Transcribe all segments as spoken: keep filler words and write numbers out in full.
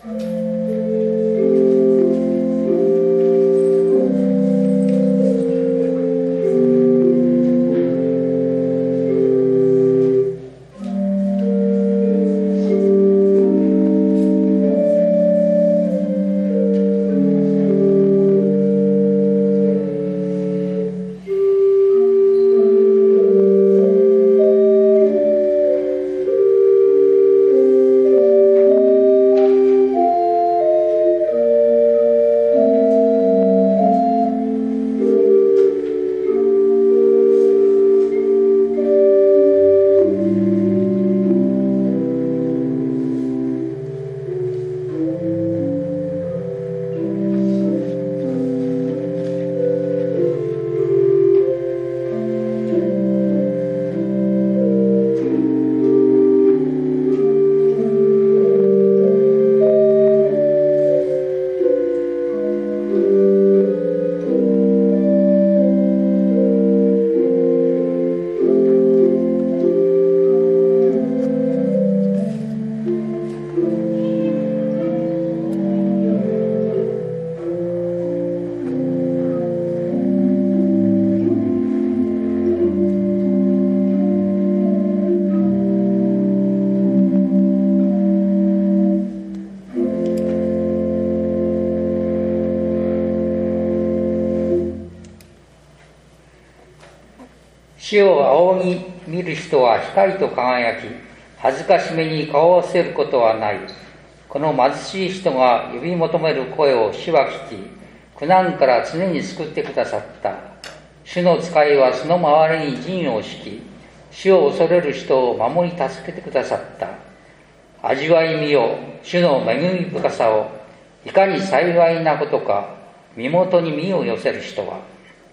主を仰ぎ見る人は光と輝き、恥ずかしめに顔を合わせることはない。この貧しい人が呼び求める声を主は聞き、苦難から常に救ってくださった。主の使いはその周りに陣を敷き、主を恐れる人を守り助けてくださった。味わいみよ、主の恵み深さを、いかに幸いなことか、身元に身を寄せる人は。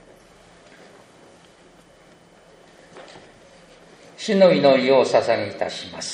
主の祈りを捧げいたします。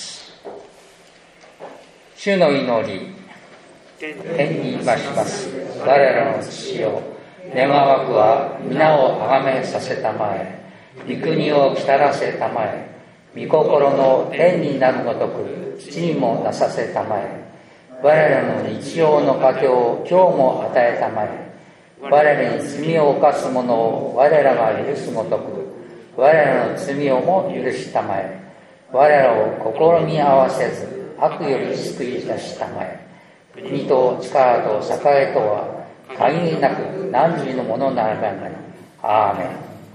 主の祈り、天にいまします我らの父よ、願わくは皆をあがめさせたまえ、御国を来たらせたまえ、御心の天になるごとく地にもなさせたまえ、我らの日曜の糧を今日も与えたまえ、我らに罪を犯す者を我らが許すごとく我らの罪をも許したまえ、我らを試み合わせず悪より救い出したまえ、国と力と栄とは限りなく汝のものならばなり。アーメン。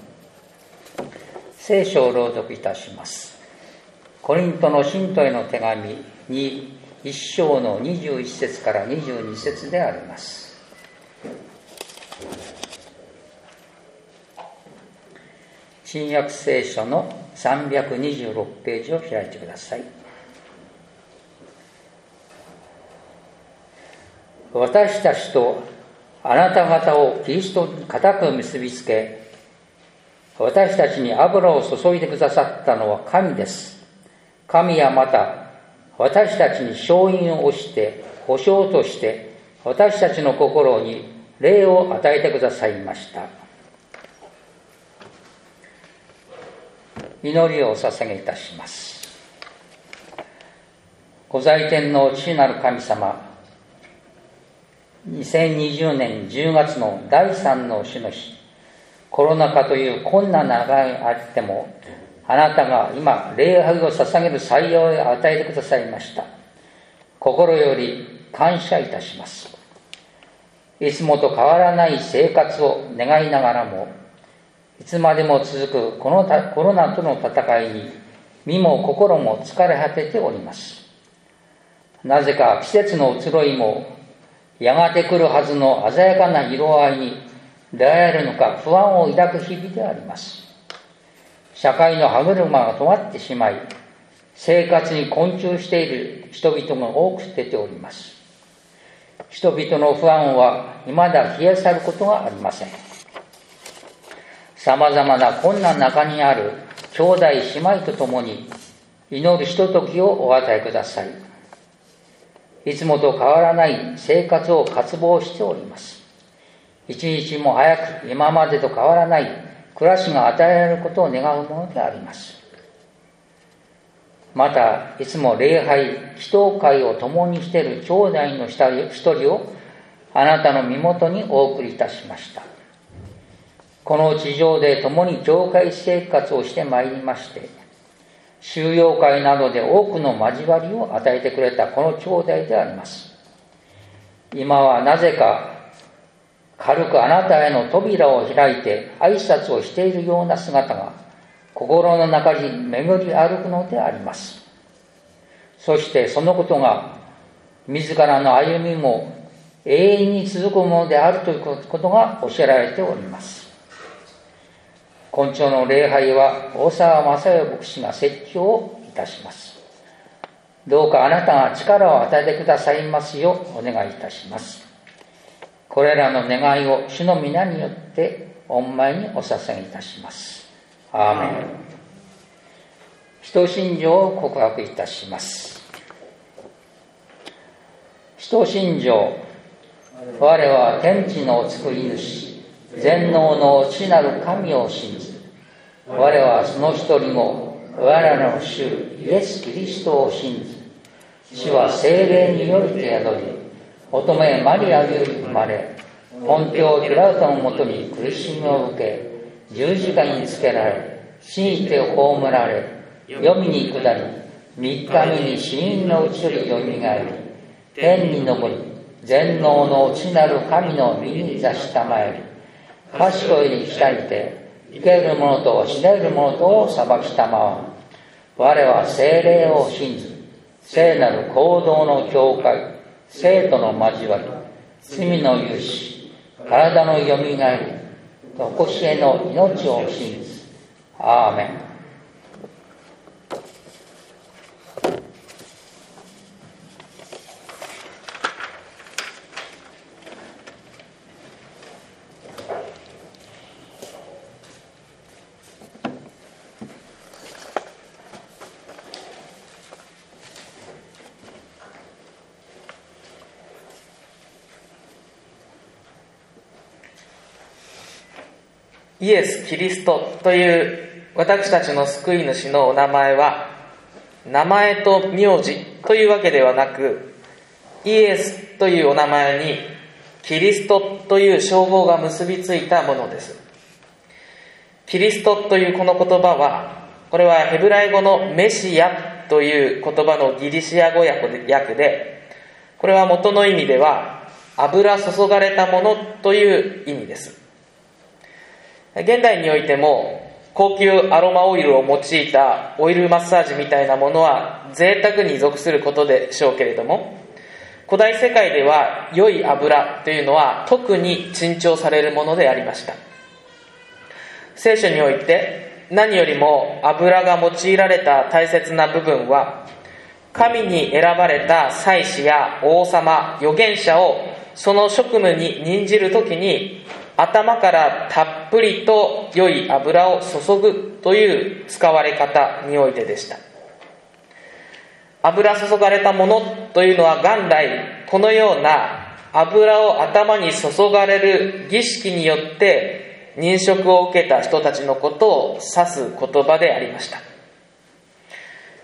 聖書を朗読いたします。コリントの信徒への手紙に一章のにじゅう一節からにじゅうに節であります。新約聖書のさんびゃくにじゅうろくページを開いてください。私たちとあなた方をキリストに固く結びつけ、私たちに油を注いでくださったのは神です。神はまた私たちに勝因を押して保証として私たちの心に霊を与えてくださいました。祈りをお捧げいたします。御在天の父なる神様、にせんにじゅうねんじゅうがつのだいさんの主の日、コロナ禍という困難な中にあっても、あなたが今礼拝を捧げる採用を与えてくださいました。心より感謝いたします。いつもと変わらない生活を願いながらも、いつまでも続くこのコロナとの戦いに身も心も疲れ果てております。なぜか季節の移ろいもやがて来るはずの鮮やかな色合いに出会えるのか不安を抱く日々であります。社会の歯車が止まってしまい、生活に困窮している人々が多く出ております。人々の不安は未だ冷え去ることがありません。さまざまな困難の中にある兄弟姉妹と共に祈るひとときをお与えください。いつもと変わらない生活を渇望しております。一日も早く今までと変わらない暮らしが与えられることを願うものであります。 またいつも礼拝祈祷会を共にしている兄弟の一人をあなたの身元にお送りいたしました。この地上で共に教会生活をしてまいりまして、修養会などで多くの交わりを与えてくれたこの兄弟であります。今はなぜか軽くあなたへの扉を開いて挨拶をしているような姿が心の中に巡り歩くのであります。そしてそのことが自らの歩みも永遠に続くものであるということが教えられております。今朝の礼拝は大沢正代牧師が説教をいたします。どうかあなたが力を与えてくださいますようお願いいたします。これらの願いを主の皆によって御前にお捧げいたします。アーメン。使徒信条を告白いたします。使徒信条。我は天地の作り主、全能の父なる神を信ず。我はその一人も我らの主イエス・キリストを信ず。主は聖霊によりて宿り、乙女マリアより生まれ、ポンテオ・ピラトのもとに苦しみを受け、十字架につけられ、死にて葬られ、黄泉に下り、三日目に死人のうちよりよみがえり、天に昇り、全能の父なる神の身に座したまえり、賢いに来たりて、生ける者と死ねる者とを裁きたまわ。我は聖霊を信ず、聖なる行動の教会、生徒の交わり、罪の許し、体のよみがえり、とこしえの命を信ず。アーメン。 イエス・キリストという私たちの救い主のお名前は、名前と名字というわけではなく、イエスというお名前にキリストという称号が結びついたものです。キリストというこの言葉は、これはヘブライ語のメシアという言葉のギリシア語訳で、これは元の意味では油注がれたものという意味です。現代においても高級アロマオイルを用いたオイルマッサージみたいなものは贅沢に属することでしょうけれども、古代世界では良い油というのは特に珍重されるものでありました。聖書において何よりも油が用いられた大切な部分は、神に選ばれた祭司や王様、預言者をその職務に任じるときに頭からたっぷりと良い油を注ぐという使われ方においてでした。油注がれたものというのは元来このような油を頭に注がれる儀式によって認職を受けた人たちのことを指す言葉でありました。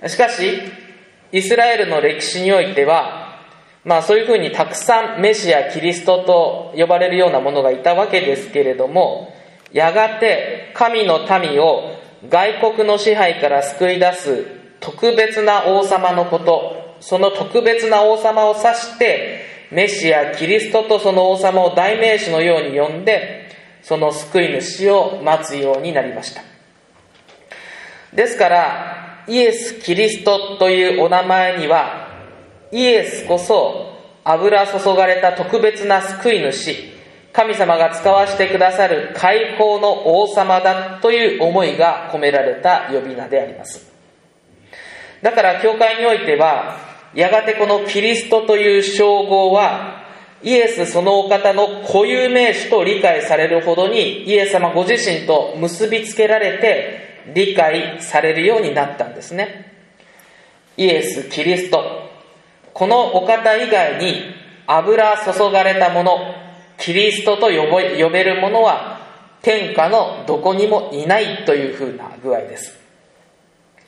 しかしイスラエルの歴史においては、まあそういうふうにたくさんメシア、キリストと呼ばれるようなものがいたわけですけれども、やがて神の民を外国の支配から救い出す特別な王様のこと、その特別な王様を指してメシア、キリストとその王様を代名詞のように呼んで、その救い主を待つようになりました。ですからイエス・キリストというお名前には、イエスこそ油注がれた特別な救い主、神様が使わせてくださる解放の王様だという思いが込められた呼び名であります。だから教会においては、やがてこのキリストという称号はイエスそのお方の固有名詞と理解されるほどに、イエス様ご自身と結びつけられて理解されるようになったんですね。イエス・キリスト、このお方以外に油注がれたもの、キリストと呼べ、呼べるものは天下のどこにもいないというふうな具合です。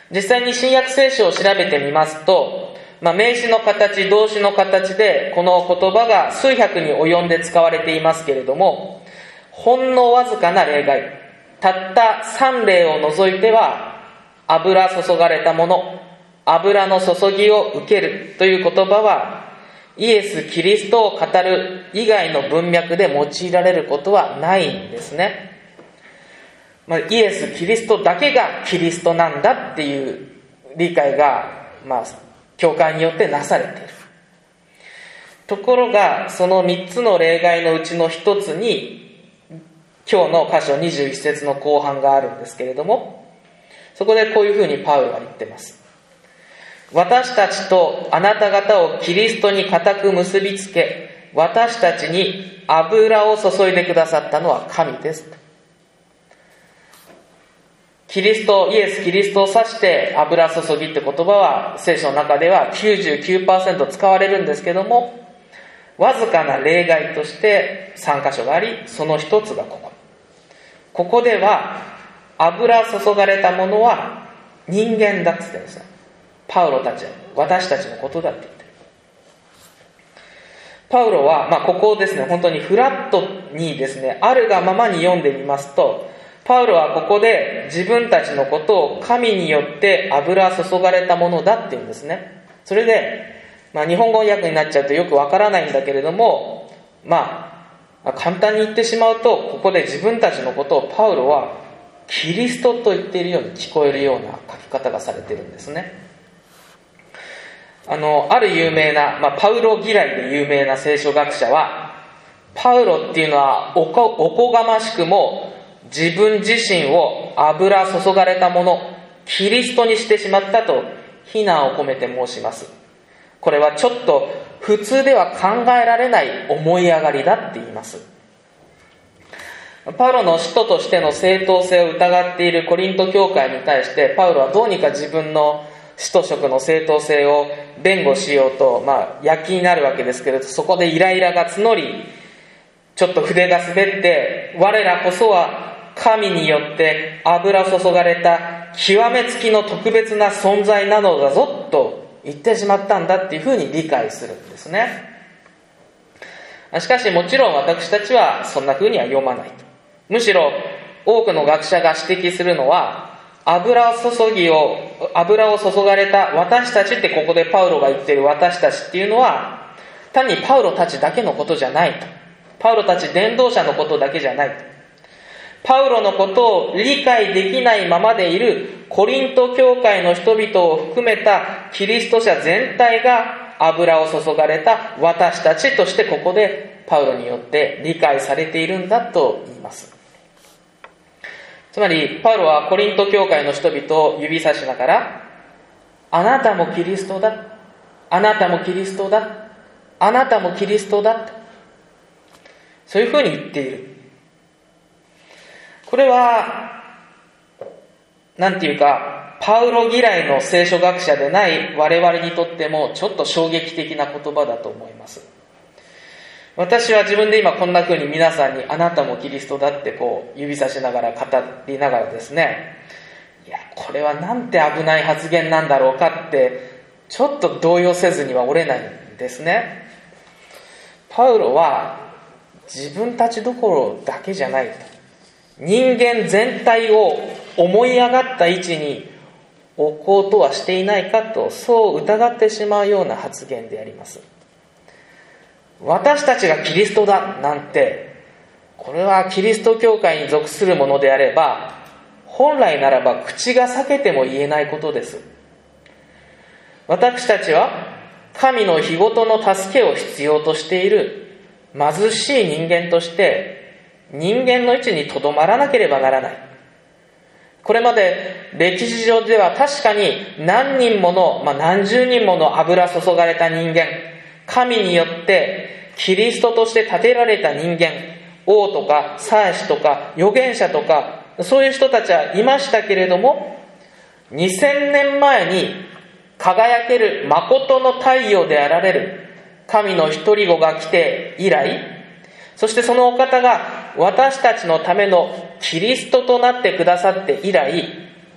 実際に新約聖書を調べてみますと、まあ、名詞の形、動詞の形でこの言葉が数百に及んで使われていますけれども、ほんのわずかな例外、たったさん例を除いては、油注がれたもの、油の注ぎを受けるという言葉は、イエス・キリストを語る以外の文脈で用いられることはないんですね。まあ、イエス・キリストだけがキリストなんだっていう理解が、まあ、教会によってなされている。ところが、そのみっつの例外のうちのひとつに、今日の箇所にじゅういち節の後半があるんですけれども、そこでこういうふうにパウロは言ってます。私たちとあなた方をキリストに固く結びつけ、私たちに油を注いでくださったのは神です。キリスト、イエス・キリストを指して油注ぎって言葉は聖書の中では きゅうじゅうきゅうパーセント 使われるんですけども、わずかな例外としてさん箇所があり、その一つがここ。ここでは油注がれたものは人間だって言ってるんですよ。パウロたち、私たちのことだって言ってる。パウロは、まあ、ここをですね、本当にフラットにですね、あるがままに読んでみますと、パウロはここで自分たちのことを神によって油注がれたものだって言うんですね。それで、まあ、日本語訳になっちゃうとよくわからないんだけれども、まあ、簡単に言ってしまうと、ここで自分たちのことをパウロはキリストと言っているように聞こえるような書き方がされているんですね。あの、ある有名な、まあ、パウロ嫌いで有名な聖書学者は、パウロっていうのはおこ、おこがましくも自分自身を油注がれたもの、キリストにしてしまったと非難を込めて申します。これはちょっと普通では考えられない思い上がりだって言います。パウロの使徒としての正当性を疑っているコリント教会に対して、パウロはどうにか自分の使徒職の正当性を弁護しようと、まあ、躍起になるわけですけれど、そこでイライラが募り、ちょっと筆が滑って、我らこそは神によって油注がれた極めつきの特別な存在なのだぞと言ってしまったんだっていうふうに理解するんですね。しかしもちろん私たちはそんなふうには読まないと。むしろ多くの学者が指摘するのは、油注ぎを、油を注がれた私たちってここでパウロが言っている私たちっていうのは、単にパウロたちだけのことじゃないと。パウロたち伝道者のことだけじゃないと。パウロのことを理解できないままでいるコリント教会の人々を含めたキリスト者全体が油を注がれた私たちとしてここでパウロによって理解されているんだと言います。つまりパウロはコリント教会の人々を指さしながら、あなたもキリストだ、あなたもキリストだ、あなたもキリストだ、そういうふうに言っている。これはなんていうか、パウロ嫌いの聖書学者でない我々にとってもちょっと衝撃的な言葉だと思います。私は自分で今こんな風に皆さんにあなたもキリストだってこう指さしながら語りながらですね、いやこれはなんて危ない発言なんだろうかってちょっと動揺せずにはおれないんですね。パウロは自分たちどころだけじゃないと、人間全体を思い上がった位置に置こうとはしていないかと、そう疑ってしまうような発言であります。私たちがキリストだなんて、これはキリスト教会に属するものであれば、本来ならば口が裂けても言えないことです。私たちは神の日ごとの助けを必要としている貧しい人間として人間の位置にとどまらなければならない。これまで歴史上では確かに何人もの、まあ、何十人もの油注がれた人間、神によってキリストとして立てられた人間、王とか祭司とか預言者とかそういう人たちはいましたけれども、にせんねんまえに輝ける誠の太陽であられる神の一人子が来て以来、そしてそのお方が私たちのためのキリストとなってくださって以来、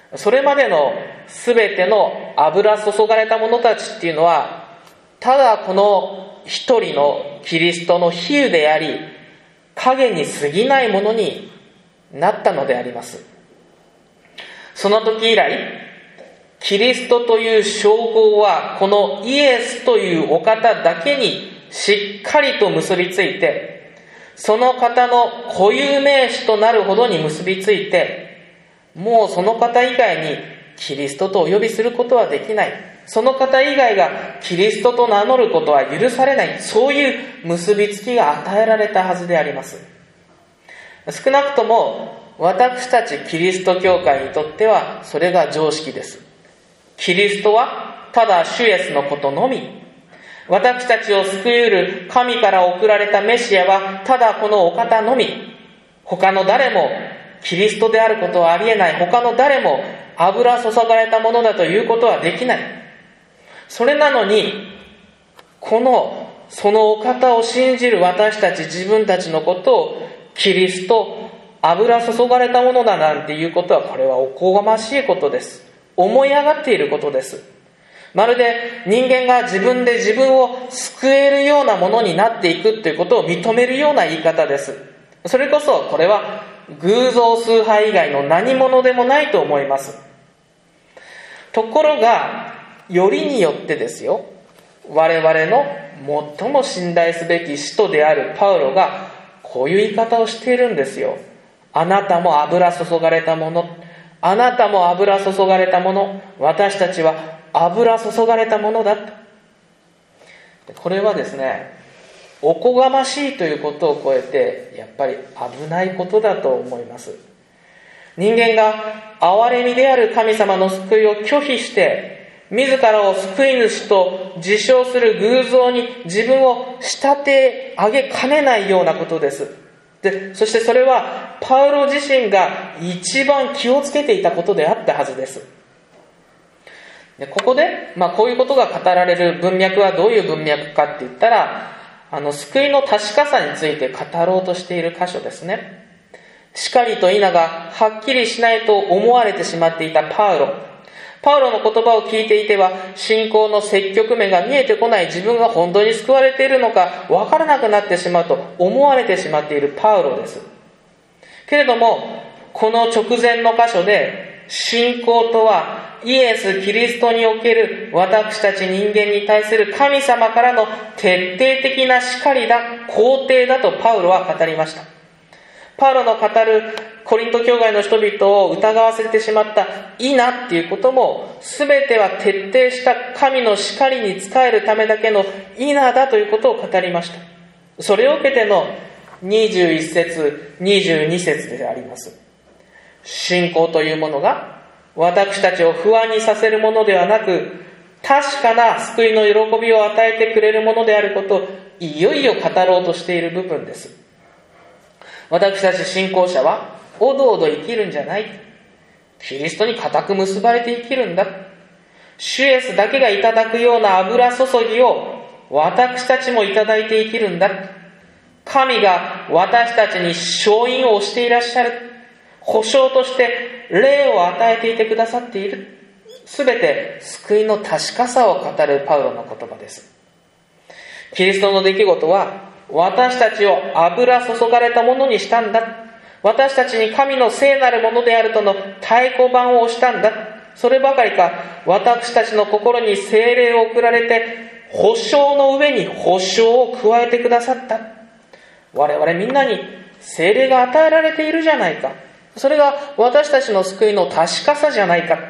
それまでのすべての油注がれた者たちっていうのは、ただこの一人のキリストの比喩であり、影に過ぎないものになったのであります。その時以来、キリストという称号はこのイエスというお方だけにしっかりと結びついて、その方の固有名詞となるほどに結びついて、もうその方以外にキリストとお呼びすることはできない、その方以外がキリストと名乗ることは許されない、そういう結びつきが与えられたはずであります。少なくとも私たちキリスト教会にとってはそれが常識です。キリストはただ主イエスのことのみ、私たちを救い得る神から送られたメシアはただこのお方のみ、他の誰もキリストであることはありえない、他の誰も油注がれたものだということはできない。それなのに、このそのお方を信じる私たち自分たちのことをキリスト、油注がれたものだなんていうことは、これはおこがましいことです。思い上がっていることです。まるで人間が自分で自分を救えるようなものになっていくということを認めるような言い方です。それこそこれは偶像崇拝以外の何者でもないと思います。ところがよりによってですよ、我々の最も信頼すべき使徒であるパウロがこういう言い方をしているんですよ。あなたも油注がれたもの、あなたも油注がれたもの、私たちは油注がれたものだと。これはですね、おこがましいということを超えてやっぱり危ないことだと思います。人間が憐れみである神様の救いを拒否して自らを救い主と自称する偶像に自分を仕立て上げかねないようなことです。で、そしてそれはパウロ自身が一番気をつけていたことであったはずです。で、ここで、まあ、こういうことが語られる文脈はどういう文脈かって言ったら、あの救いの確かさについて語ろうとしている箇所ですね。光と否がはっきりしないと思われてしまっていたパウロ。パウロの言葉を聞いていては、信仰の積極面が見えてこない自分が本当に救われているのか分からなくなってしまうと思われてしまっているパウロです。けれども、この直前の箇所で、信仰とはイエス・キリストにおける私たち人間に対する神様からの徹底的な叱りだ、肯定だとパウロは語りました。パウロの語るコリント教会の人々を疑わせてしまった否っていうことも、全ては徹底した神の叱りに仕えるためだけの否だということを語りました。それを受けてのにじゅういっ節にじゅうに節であります。信仰というものが私たちを不安にさせるものではなく、確かな救いの喜びを与えてくれるものであることをいよいよ語ろうとしている部分です。私たち信仰者はおどおど生きるんじゃない。キリストに固く結ばれて生きるんだ。主イエスだけがいただくような油注ぎを私たちもいただいて生きるんだ。神が私たちに勝因をしていらっしゃる。保証として霊を与えていてくださっている。すべて救いの確かさを語るパウロの言葉です。キリストの出来事は私たちを油注がれたものにしたんだ。私たちに神の聖なるものであるとの太鼓判を押したんだ。そればかりか、私たちの心に聖霊を送られて保証の上に保証を加えてくださった。我々みんなに聖霊が与えられているじゃないか。それが私たちの救いの確かさじゃないか。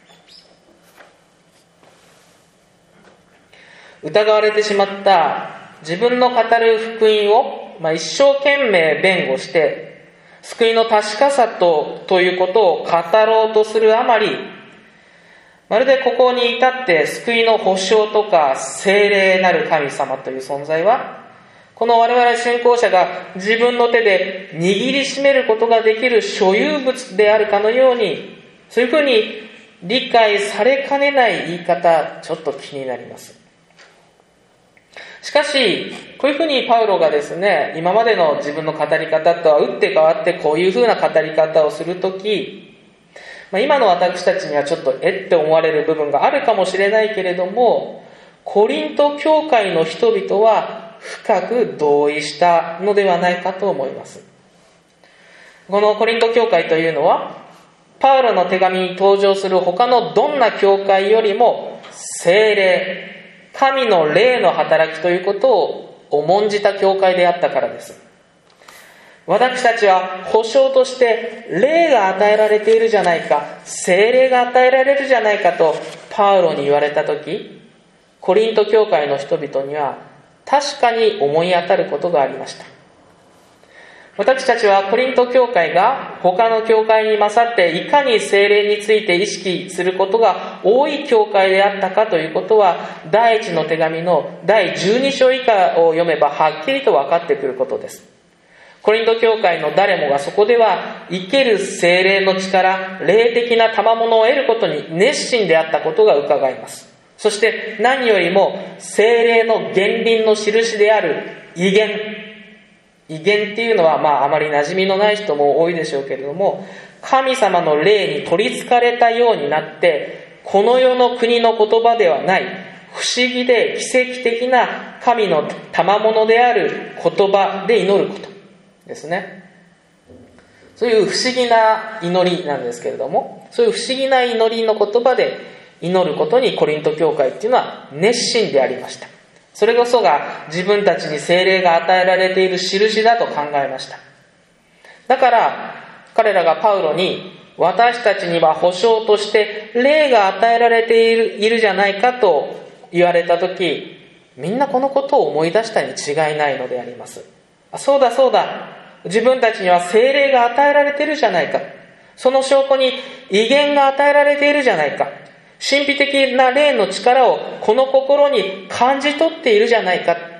疑われてしまった自分の語る福音を、まあ、一生懸命弁護して救いの確かさと、ということを語ろうとするあまり、まるでここに至って救いの保証とか聖霊なる神様という存在は、この我々信仰者が自分の手で握りしめることができる所有物であるかのように、そういうふうに理解されかねない言い方、ちょっと気になります。しかし、こういうふうにパウロがですね、今までの自分の語り方とは打って変わってこういうふうな語り方をするとき、 まあ、今の私たちにはちょっとえって思われる部分があるかもしれないけれども、コリント教会の人々は深く同意したのではないかと思います。このコリント教会というのは、パウロの手紙に登場する他のどんな教会よりも聖霊、神の霊の働きということを重んじた教会であったからです。私たちは保証として霊が与えられているじゃないか、聖霊が与えられるじゃないかとパウロに言われたとき、コリント教会の人々には確かに思い当たることがありました。私たちはコリント教会が他の教会に勝っていかに聖霊について意識することが多い教会であったかということは、第一の手紙のだいじゅうに章以下を読めばはっきりと分かってくることです。コリント教会の誰もがそこでは生ける聖霊の力、霊的な賜物を得ることに熱心であったことが伺えます。そして何よりも聖霊の原輪の印である異言、異言っていうのはまああまり馴染みのない人も多いでしょうけれども、神様の霊に取りつかれたようになってこの世の国の言葉ではない不思議で奇跡的な神の賜物である言葉で祈ることですね。そういう不思議な祈りなんですけれども、そういう不思議な祈りの言葉で祈ることにコリント教会っていうのは熱心でありました。それこそが自分たちに聖霊が与えられている印だと考えました。だから彼らがパウロに、私たちには保証として霊が与えられている、いるじゃないかと言われたとき、みんなこのことを思い出したに違いないのであります。あ、そうだそうだ、自分たちには聖霊が与えられているじゃないか、その証拠に異言が与えられているじゃないか、神秘的な霊の力をこの心に感じ取っているじゃないかって、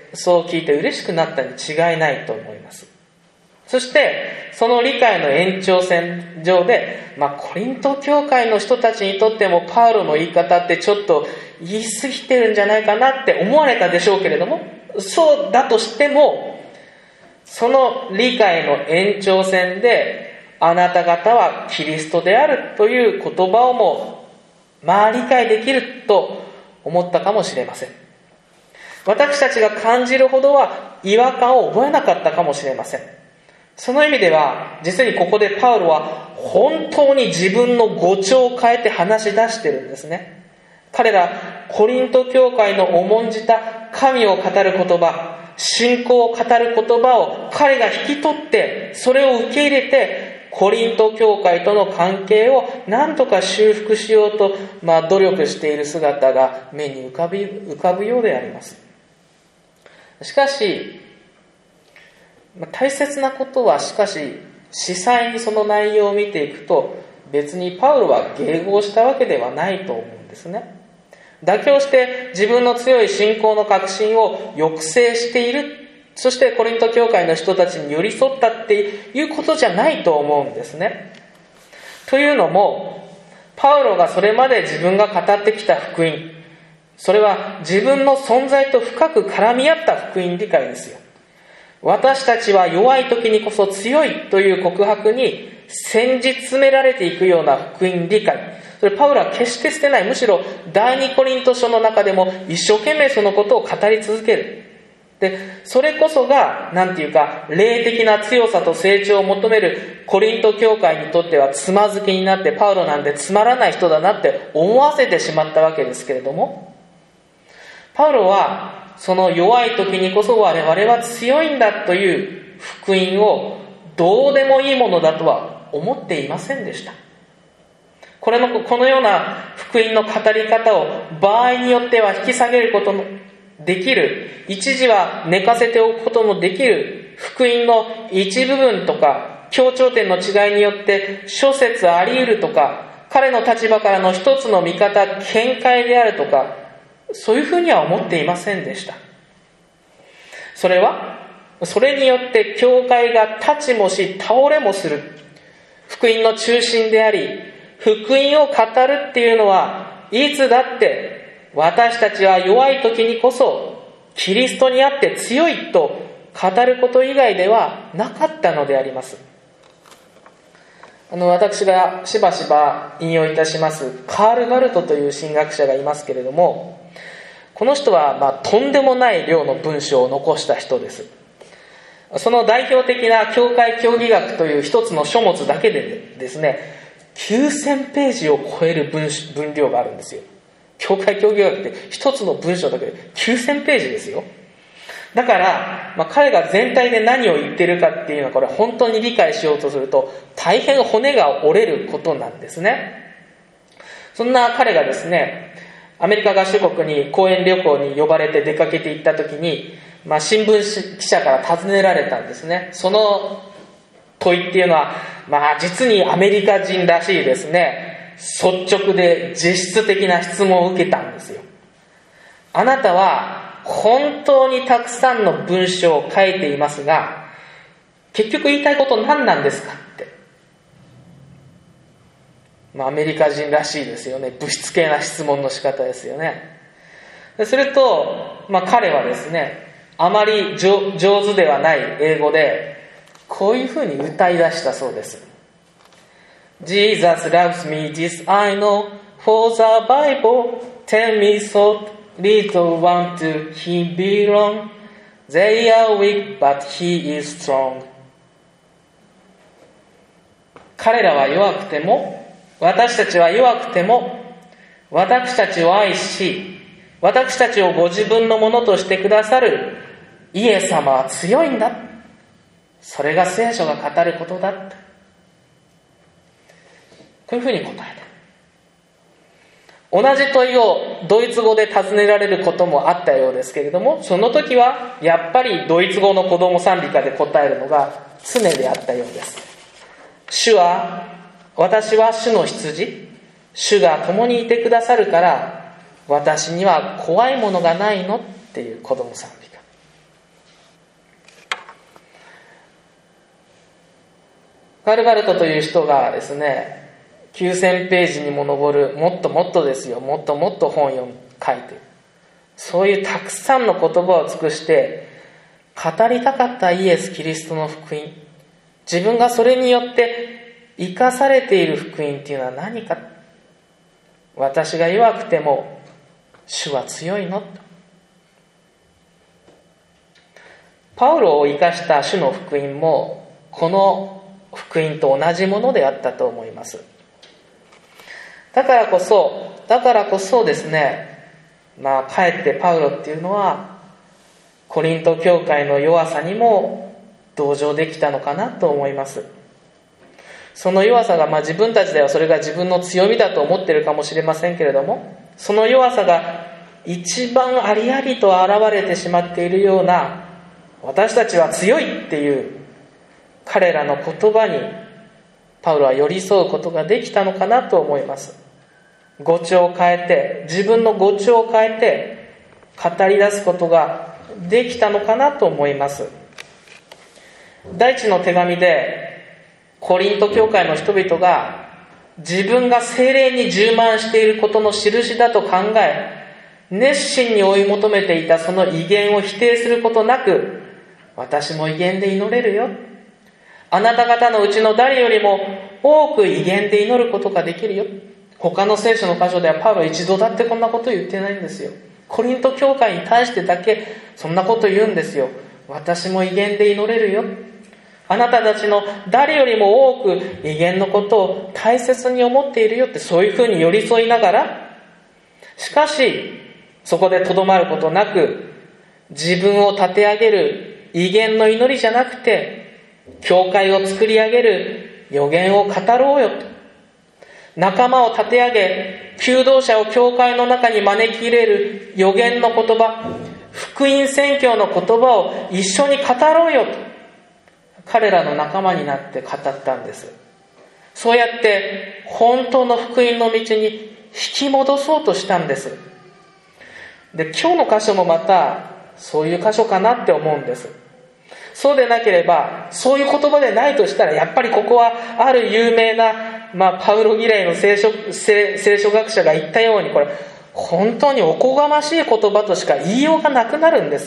そう聞いて嬉しくなったに違いないと思います。そしてその理解の延長線上で、まあ、コリント教会の人たちにとってもパウロの言い方ってちょっと言い過ぎてるんじゃないかなって思われたでしょうけれども、そうだとしてもその理解の延長線で、あなた方はキリストであるという言葉をもまあ理解できると思ったかもしれません。私たちが感じるほどは違和感を覚えなかったかもしれません。その意味では実にここでパウロは本当に自分の語調を変えて話し出してるんですね。彼らコリント教会の重んじた神を語る言葉、信仰を語る言葉を彼が引き取って、それを受け入れてコリント教会との関係を何とか修復しようと、まあ、努力している姿が目に浮かび、浮かぶようであります。しかし大切なことは、しかし実際にその内容を見ていくと、別にパウロは迎合したわけではないと思うんですね。妥協して自分の強い信仰の確信を抑制している、そしてコリント教会の人たちに寄り添ったっていうことじゃないと思うんですね。というのも、パウロがそれまで自分が語ってきた福音、それは自分の存在と深く絡み合った福音理解ですよ。私たちは弱い時にこそ強いという告白に先日詰められていくような福音理解、それパウロは決して捨てない。むしろ第二コリント書の中でも一生懸命そのことを語り続ける。で、それこそがなんていうか霊的な強さと成長を求めるコリント教会にとってはつまずきになって、パウロなんてつまらない人だなって思わせてしまったわけですけれども、パウロはその弱い時にこそ我々は強いんだという福音をどうでもいいものだとは思っていませんでした。これのこのような福音の語り方を場合によっては引き下げることもできる、一時は寝かせておくこともできる福音の一部分とか強調点の違いによって諸説あり得るとか、彼の立場からの一つの見方、見解であるとか、そういうふうには思っていませんでした。それはそれによって教会が立ちもし倒れもする、福音の中心であり、福音を語るっていうのはいつだって私たちは弱い時にこそキリストにあって強いと語ること以外ではなかったのであります。 あの私がしばしば引用いたしますカール・ガルトという神学者がいますけれども、この人はまあとんでもない量の文章を残した人です。その代表的な教会教義学という一つの書物だけでですね、きゅうせんページを超える 文, 分量があるんですよ。教会教義学って一つの文章だけできゅうせんページですよ。だから、まあ、彼が全体で何を言ってるかっていうのは、これ本当に理解しようとすると大変骨が折れることなんですね。そんな彼がですね、アメリカ合衆国に講演旅行に呼ばれて出かけて行った時に、まあ、新聞記者から尋ねられたんですね。その問いっていうのは、まあ、実にアメリカ人らしいですね、率直で実質的な質問を受けたんですよ。あなたは本当にたくさんの文章を書いていますが、結局言いたいこと何なんですかって。まあ、アメリカ人らしいですよね。ぶしつけな質問の仕方ですよね。すると、まあ、彼はですね、あまり上手ではない英語でこういうふうに歌い出したそうです。 Jesus loves me, this I know, for the Bible tell me so, little one to him belong, they are weak but he is strong。 彼らは弱くても、私たちは弱くても、私たちを愛し、私たちをご自分のものとしてくださるイエス様は強いんだ。それが聖書が語ることだ。こういうふうに答えた。同じ問いをドイツ語で尋ねられることもあったようですけれども、その時はやっぱりドイツ語の子供賛美歌で答えるのが常であったようです。主は、私は主の羊、主が共にいてくださるから私には怖いものがないのっていう子供賛美歌。カルバルトという人がですね、きゅうせんページにも上る、もっともっとですよ、もっともっと本を書いて、そういうたくさんの言葉を尽くして語りたかったイエス・キリストの福音、自分がそれによって生かされている福音っていうのは何か。私が弱くても主は強いの。パウロを生かした主の福音もこの福音と同じものであったと思います。だからこそだからこそですね、まあかえってパウロっていうのはコリント教会の弱さにも同情できたのかなと思います。その弱さが、まあ自分たちではそれが自分の強みだと思っているかもしれませんけれども、その弱さが一番ありありと現れてしまっているような、私たちは強いっていう彼らの言葉にパウロは寄り添うことができたのかなと思います。語調を変えて、自分の語調を変えて語り出すことができたのかなと思います。第一の手紙でコリント教会の人々が自分が聖霊に充満していることの印だと考え、熱心に追い求めていたその威厳を否定することなく、私も威厳で祈れるよ、あなた方のうちの誰よりも多く威厳で祈ることができるよ。他の聖書の箇所ではパウロ一度だってこんなことを言ってないんですよ。コリント教会に対してだけそんなことを言うんですよ。私も威厳で祈れるよ、あなたたちの誰よりも多く威厳のことを大切に思っているよって、そういうふうに寄り添いながら、しかしそこでとどまることなく、自分を立て上げる威厳の祈りじゃなくて、教会を作り上げる予言を語ろうよと、仲間を立て上げ求道者を教会の中に招き入れる予言の言葉、福音宣教の言葉を一緒に語ろうよと彼らの仲間になって語ったんです。そうやって本当の福音の道に引き戻そうとしたんです。で、今日の箇所もまたそういう箇所かなって思うんです。そうでなければ、そういう言葉でないとしたら、やっぱりここはある有名な、まあ、パウロ嫌いの聖書、聖、聖書学者が言ったように、これ本当におこがましい言葉としか言いようがなくなるんです。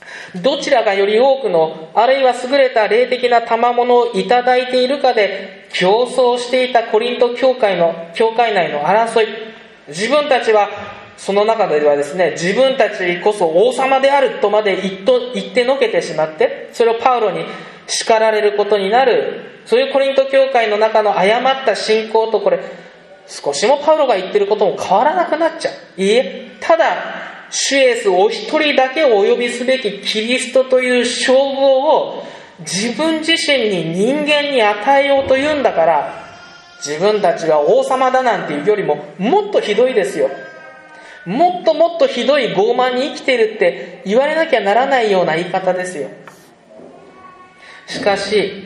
どちらがより多くの、あるいは優れた霊的な賜物をいただいているかで、 競争していたコリント教会の教会内の争い、自分たちはその中ではですね、自分たちこそ王様であるとまで言っと言ってのけてしまって、それをパウロに叱られることになる、そういうコリント教会の中の誤った信仰と、これ少しもパウロが言ってることも変わらなくなっちゃう。いいえ、ただ主イエスお一人だけをお呼びすべきキリストという称号を自分自身に人間に与えようというんだから、自分たちは王様だなんていうよりももっとひどいですよ。もっともっとひどい傲慢に生きているって言われなきゃならないような言い方ですよ。しかし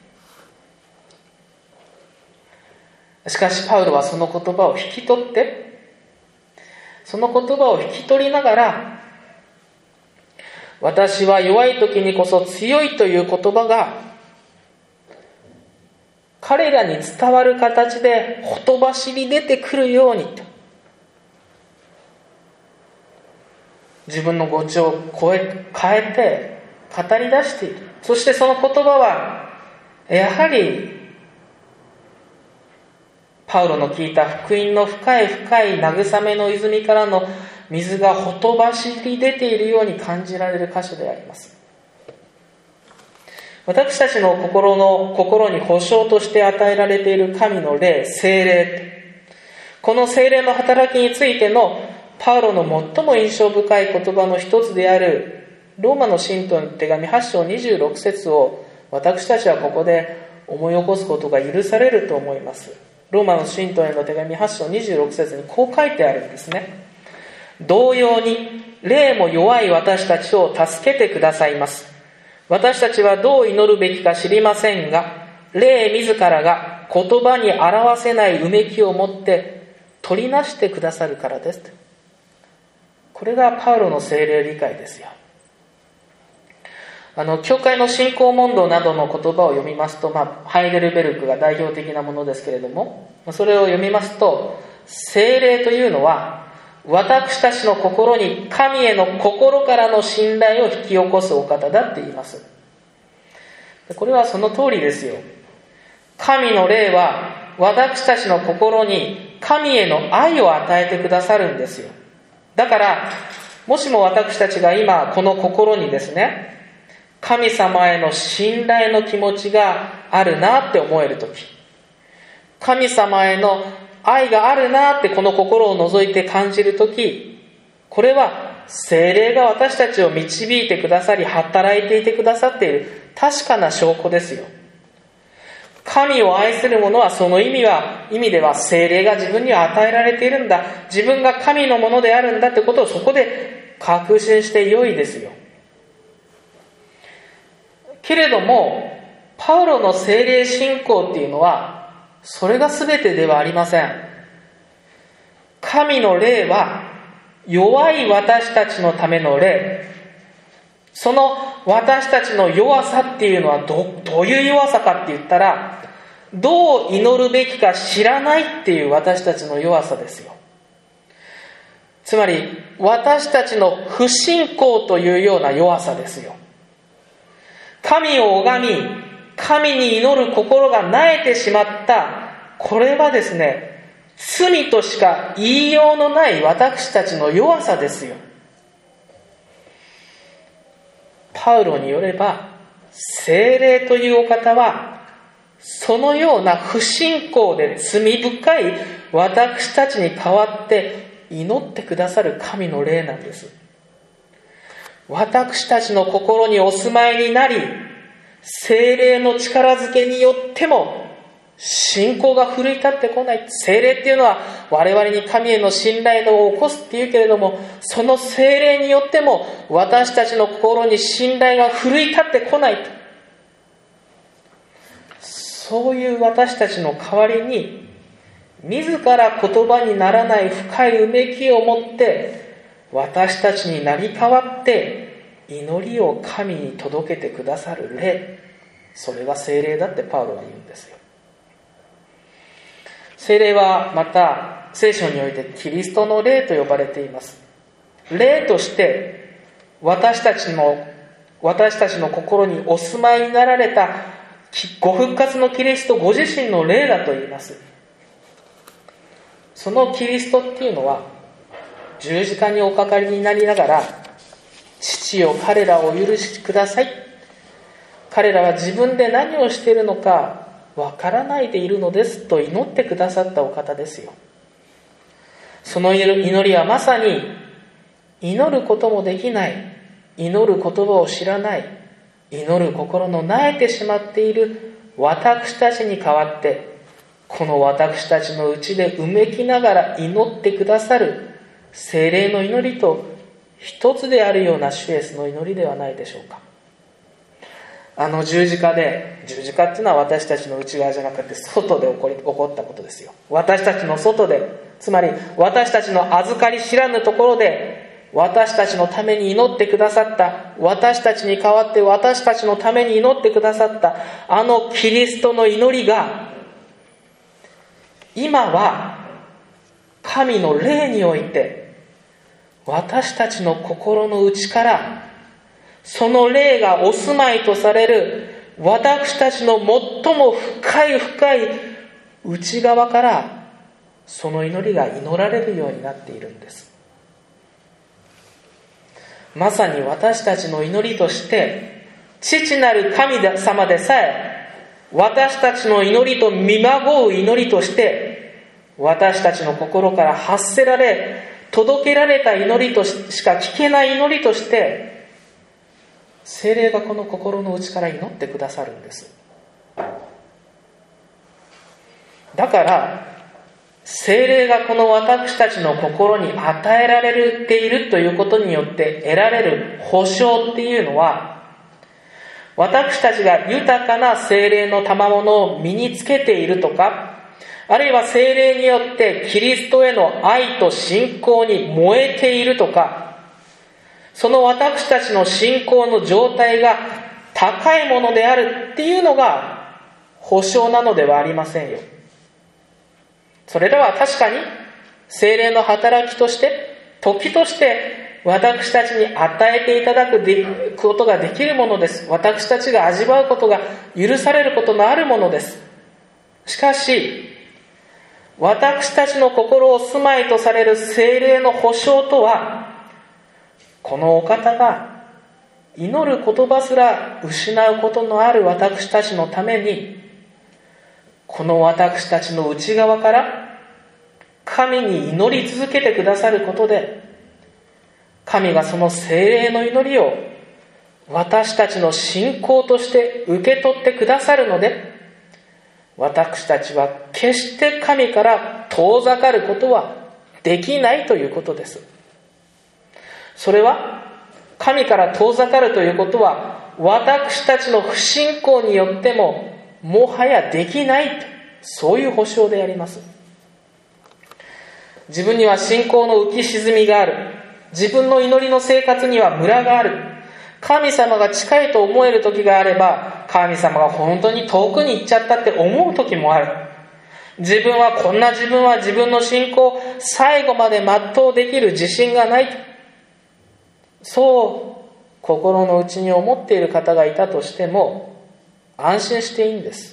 しかしパウロはその言葉を引き取って、その言葉を引き取りながら、私は弱い時にこそ強いという言葉が彼らに伝わる形でほとばしり出てくるようにと、自分の語調を超え変えて語り出している。そしてその言葉はやはりパウロの聞いた福音の深い深い慰めの泉からの水がほとばしり出ているように感じられる箇所であります。私たちの心の心に保証として与えられている神の霊、聖霊、この聖霊の働きについてのパウロの最も印象深い言葉の一つであるローマの信徒の手紙はち章にじゅうろく節を私たちはここで思い起こすことが許されると思います。ローマの信徒への手紙はち章にじゅうろく節にこう書いてあるんですね。同様に霊も弱い私たちを助けてくださいます。私たちはどう祈るべきか知りませんが、霊自らが言葉に表せないうめきを持って取りなしてくださるからです。これがパウロの聖霊理解ですよ。あの教会の信仰問答などの言葉を読みますと、まあ、ハイデルベルクが代表的なものですけれども、それを読みますと、聖霊というのは私たちの心に神への心からの信頼を引き起こすお方だって言います。これはその通りですよ。神の霊は私たちの心に神への愛を与えてくださるんですよ。だからもしも私たちが今この心にですね、神様への信頼の気持ちがあるなって思えるとき、神様への愛があるなってこの心を覗いて感じるとき、これは聖霊が私たちを導いてくださり働いていてくださっている確かな証拠ですよ。神を愛する者はその意味は意味では聖霊が自分には与えられているんだ、自分が神のものであるんだってことをそこで確信して良いですよ。けれどもパウロの聖霊信仰っていうのはそれが全てではありません。神の霊は弱い私たちのための霊。その私たちの弱さっていうのは ど, どういう弱さかって言ったら、どう祈るべきか知らないっていう私たちの弱さですよ。つまり私たちの不信仰というような弱さですよ。神を拝み神に祈る心が萎えてしまった、これはですね、罪としか言いようのない私たちの弱さですよ。パウロによれば聖霊というお方はそのような不信仰で罪深い私たちに代わって祈ってくださる神の霊なんです。私たちの心にお住まいになり、聖霊の力づけによっても信仰が奮い立ってこない。聖霊っていうのは我々に神への信頼を起こすっていうけれども、その聖霊によっても私たちの心に信頼が奮い立ってこないと。そういう私たちの代わりに自ら言葉にならない深いうめきを持って私たちになり代わって祈りを神に届けてくださる霊、それが聖霊だってパウロは言うんですよ。聖霊はまた聖書においてキリストの霊と呼ばれています。霊として私たちの私たちの心にお住まいになられたご復活のキリストご自身の霊だと言います。そのキリストっていうのは、十字架におかかりになりながら、父よ彼らをお許しください、彼らは自分で何をしているのかわからないでいるのですと祈ってくださったお方ですよ。その祈りはまさに、祈ることもできない、祈る言葉を知らない、祈る心の萎えてしまっている私たちに代わって、この私たちのうちでうめきながら祈ってくださる聖霊の祈りと一つであるような主イエスの祈りではないでしょうか。あの十字架で、十字架っていうのは私たちの内側じゃなくて外で起こり、起こったことですよ。私たちの外で、つまり私たちの預かり知らぬところで、私たちのために祈ってくださった、私たちに代わって私たちのために祈ってくださったあのキリストの祈りが、今は神の霊において私たちの心の内から、その霊がお住まいとされる私たちの最も深い深い内側から、その祈りが祈られるようになっているんです。まさに私たちの祈りとして、父なる神様でさえ私たちの祈りと見まごう祈りとして、私たちの心から発せられ届けられた祈りとしか聞けない祈りとして、聖霊がこの心の内から祈ってくださるんです。だから聖霊がこの私たちの心に与えられているということによって得られる保証っていうのは、私たちが豊かな聖霊の賜物を身につけているとか、あるいは聖霊によってキリストへの愛と信仰に燃えているとか、その私たちの信仰の状態が高いものであるっていうのが保証なのではありませんよ。それでは確かに聖霊の働きとして、時として私たちに与えていただくことができるものです。私たちが味わうことが許されることのあるものです。しかし、私たちの心を住まいとされる聖霊の保証とは、このお方が祈る言葉すら失うことのある私たちのために、この私たちの内側から神に祈り続けてくださることで、神がその聖霊の祈りを私たちの信仰として受け取ってくださるので、私たちは決して神から遠ざかることはできないということです。それは神から遠ざかるということは、私たちの不信仰によってももはやできない、そういう保証であります。自分には信仰の浮き沈みがある。自分の祈りの生活にはムラがある。神様が近いと思える時があれば、神様が本当に遠くに行っちゃったって思う時もある。自分はこんな自分は自分の信仰を最後まで全うできる自信がない。そう心の内に思っている方がいたとしても、安心していいんです。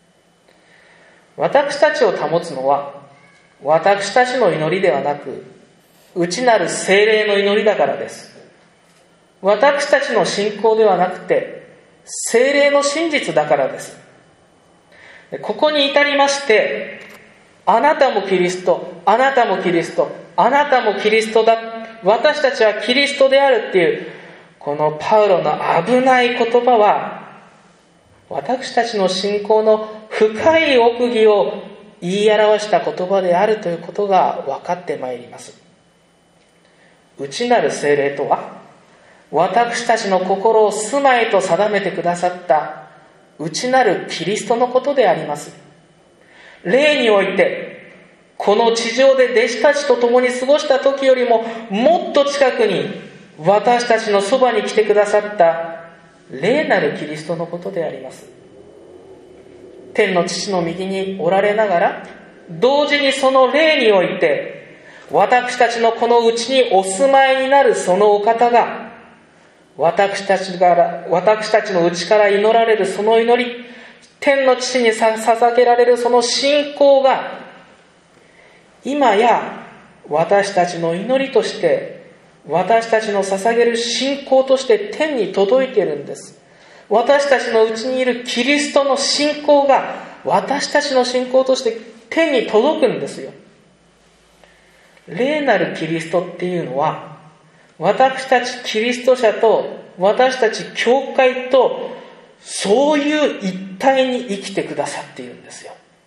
私たちを保つのは私たちの祈りではなく、内なる聖霊の祈りだからです。私たちの信仰ではなくて聖霊の真実だからです。ここに至りまして、あなたもキリスト、あなたもキリスト、あなたもキリストだ、私たちはキリストであるっていうこのパウロの危ない言葉は、私たちの信仰の深い奥義を言い表した言葉であるということが分かってまいります。内なる聖霊とは、私たちの心を住まいと定めてくださった内なるキリストのことであります。霊においてこの地上で弟子たちと共に過ごした時よりももっと近くに私たちのそばに来てくださった霊なるキリストのことであります。天の父の右におられながら、同時にその霊において私たちのこの内にお住まいになるそのお方が、私たちから私たちの内から祈られるその祈り、 天の父に捧げられるその信仰が、今や私たちの祈りとして、私たちの捧げる信仰として天に届いているんです。私たちのうちにいるキリストの信仰が、私たちの信仰として天に届くんですよ。霊なるキリストっていうのは、私たちキリスト者と私たち教会とそういう一体に生きてくださっているんですよ。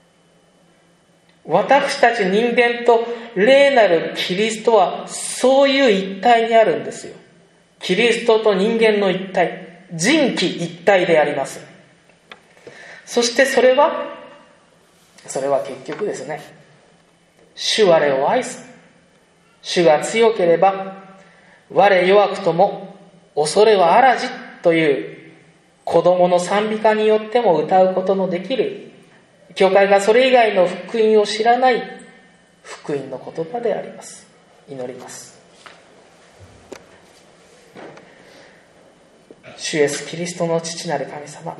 私たち人間と霊なるキリストはそういう一体にあるんですよ。キリストと人間の一体、人機一体であります。そしてそれはそれは結局ですね、主我を愛す、主が強ければ我弱くとも恐れはあらじという子供の賛美歌によっても歌うことのできる、教会がそれ以外の福音を知らない福音の言葉であります。祈ります。主イエスキリストの父なる神様、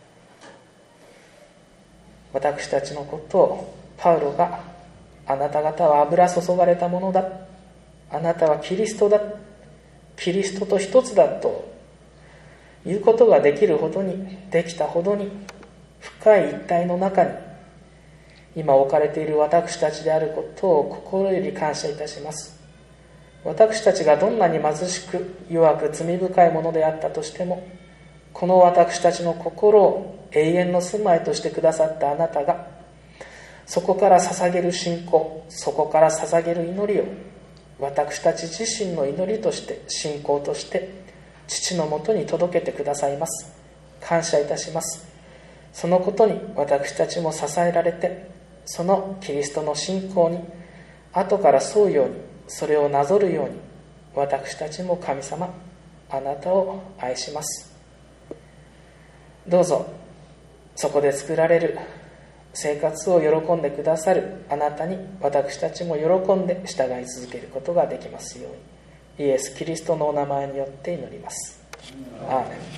私たちのことをパウロが、あなた方は油注がれたものだ、あなたはキリストだ、キリストと一つだということができるほどに、できたほどに深い一体の中に今置かれている私たちであることを心より感謝いたします。私たちがどんなに貧しく弱く罪深いものであったとしても、この私たちの心を永遠の住まいとしてくださったあなたが、そこから捧げる信仰、そこから捧げる祈りを私たち自身の祈りとして、信仰として父のもとに届けてくださいます。感謝いたします。そのことに私たちも支えられて、そのキリストの信仰に後から沿うように、それをなぞるように、私たちも神様、あなたを愛します。どうぞそこで作られる生活を喜んでくださるあなたに、私たちも喜んで従い続けることができますように、イエス・キリストのお名前によって祈ります。アーメン。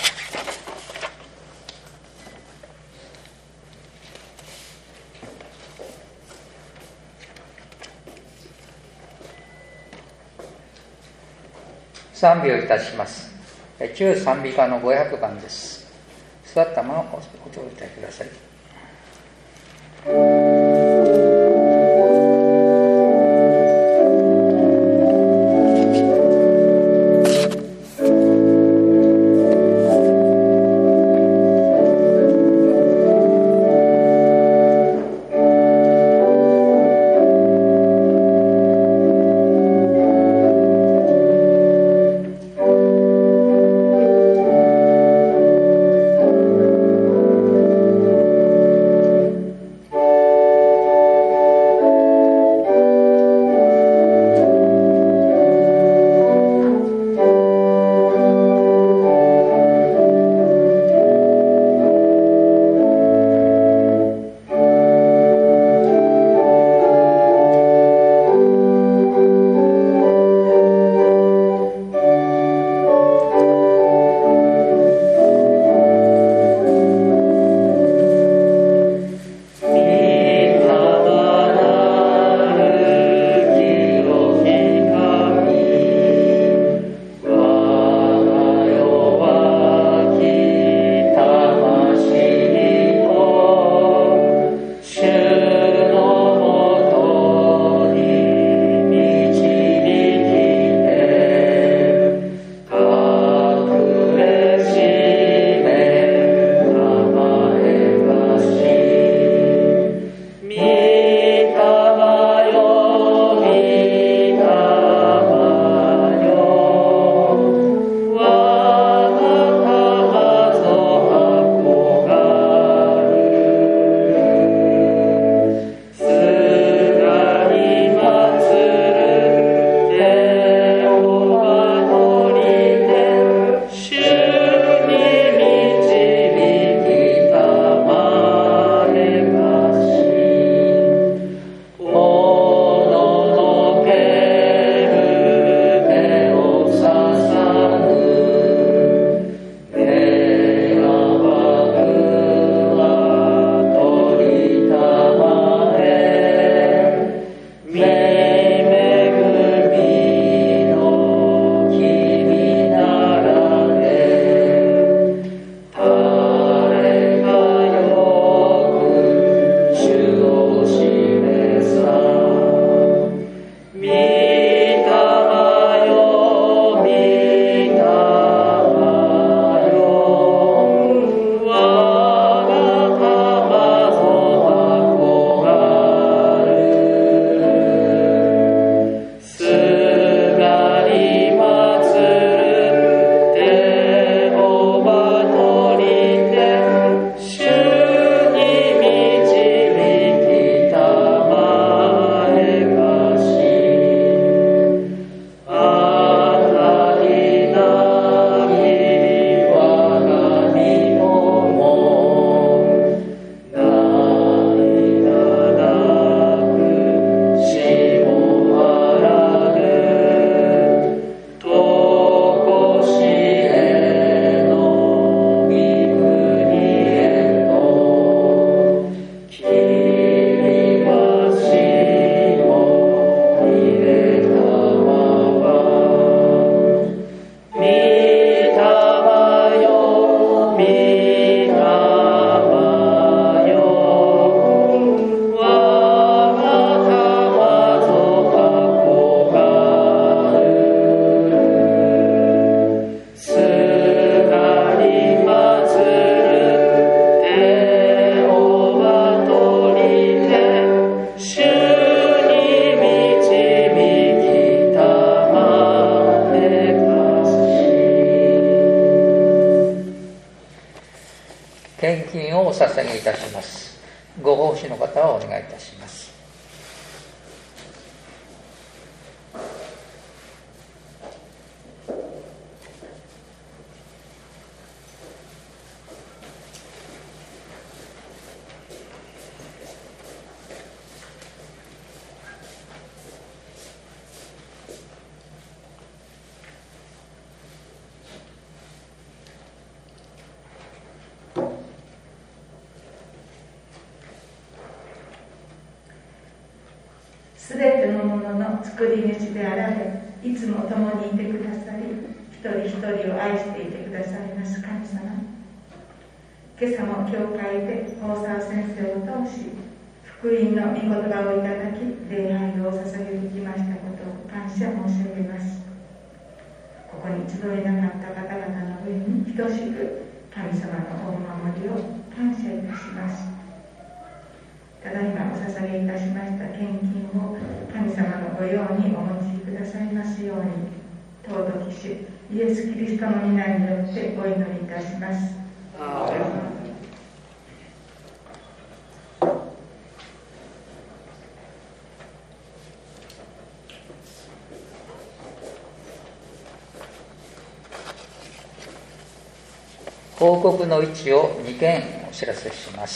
賛美をいたします。旧賛美歌のごひゃくばんです。座ったままお聴きください。 「 献金をお捧げいたします。ご奉仕の方はお願いいたします。 すべてのものの作り主であられ、いつも共にいてくださり、一人一人を愛していてくださいます神様。今朝も教会で大沢先生を通し、福音の御言葉をいただき、礼拝を捧げてきましたことを感謝申し上げます。ここに集えなかった方々の上に等しく神様のお守りを感謝いたします。ただいまお捧げいたしました献金を神様のご用にお持ちくださいますように、尊き主イエス・キリストの皆によってお祈りいたします。アーメン。 報告の位置をにけんお知らせします。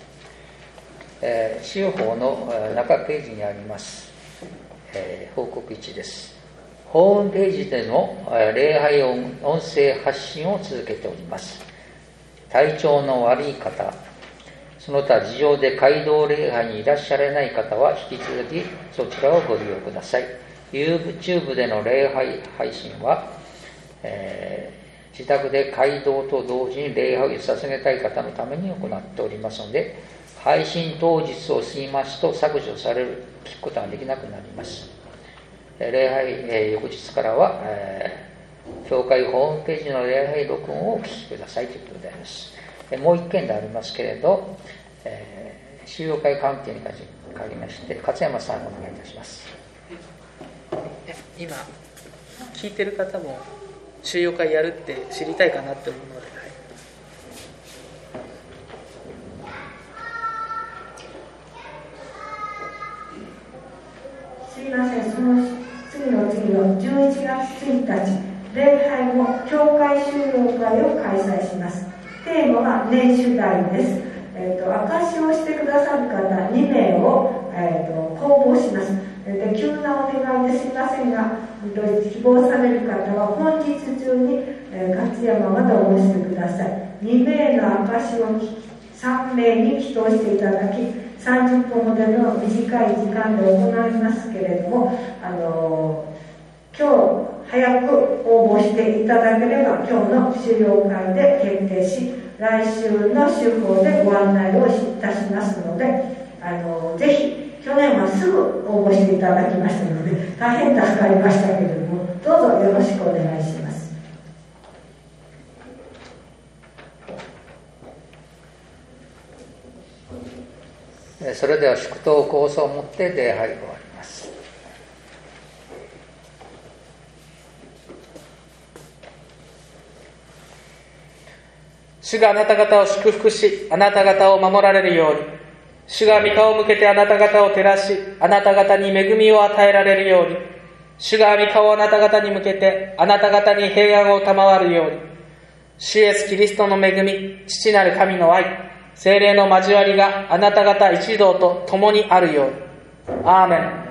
えー、州法の中ページにあります、えー、報告いちです。ホームページでの礼拝音声発信を続けております。体調の悪い方、その他事情で街道礼拝にいらっしゃれない方は引き続きそちらをご利用ください。 YouTube での礼拝配信は、えー、自宅で街道と同時に礼拝を捧げたい方のために行っておりますので、配信当日を過ぎますと削除される、聞くことができなくなります。礼拝、えー、翌日からは、えー、教会ホームページの礼拝録音をお聞きくださいということであります。えー、もう一件でありますけれど、えー、収容会関係に関りまして勝山さんお願いいたします。 今聞いてる方も収容会やるって知りたいかなって思うので、はい、 すいません、その次の次のじゅういちがつついたち、礼拝後教会修了会を開催します。テーマは年主題です。えーと、証しをしてくださる方にめいを、えーと、公募します。で、急なお願いですいませんが、希望される方は本日中に、えー、勝山までお寄せください。にめいの証しをさんめいに祈祷していただき、さんじゅっぷんほどの短い時間で行いますけれども、あのー、今日早く応募していただければ今日の修了会で決定し、来週の週報でご案内をいたしますので、あのー、ぜひ去年はすぐ応募していただきましたので大変助かりましたけれども、どうぞよろしくお願いします。 それでは祝祷構想をもって礼拝が終わります。 主があなた方を祝福し、あなた方を守られるように、主が御顔を向けてあなた方を照らし、あなた方に恵みを与えられるように、主が御顔をあなた方に向けてあなた方に平安を賜るように、主イエスキリストの恵み、父なる神の愛、聖霊の交わりがあなた方一同と共にあるように。アーメン。